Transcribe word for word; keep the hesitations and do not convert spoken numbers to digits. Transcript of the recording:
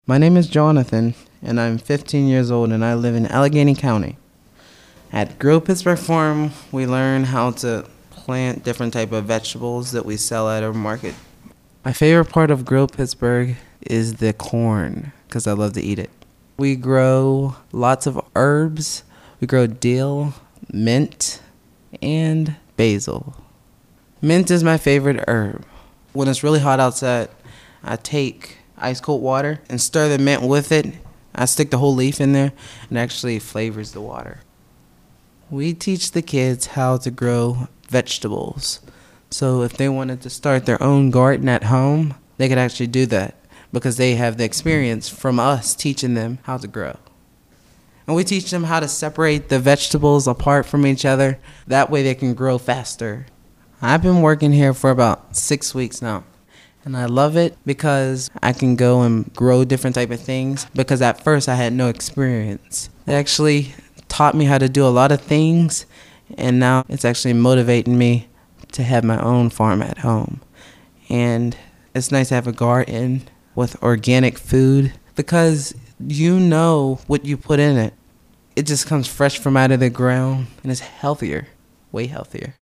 My name is Jonathan, and I'm fifteen years old, and I live in Allegheny County. At Grow Pittsburgh Farm, we learn how to plant different type of vegetables that we sell at our market. My favorite part of Grow Pittsburgh is the corn, because I love to eat it. We grow lots of herbs. We grow dill, mint, and basil. Mint is my favorite herb. When it's really hot outside, I take ice cold water and stir the mint with it. I stick the whole leaf in there, and it actually flavors the water. We teach the kids how to grow vegetables. So if they wanted to start their own garden at home, they could actually do that because they have the experience from us teaching them how to grow. And we teach them how to separate the vegetables apart from each other. That way they can grow faster. I've been working here for about six weeks now. And I love it because I can go and grow different type of things because at first I had no experience. It actually taught me how to do a lot of things, and now it's actually motivating me to have my own farm at home. And it's nice to have a garden with organic food because you know what you put in it. It just comes fresh from out of the ground and it's healthier, way healthier.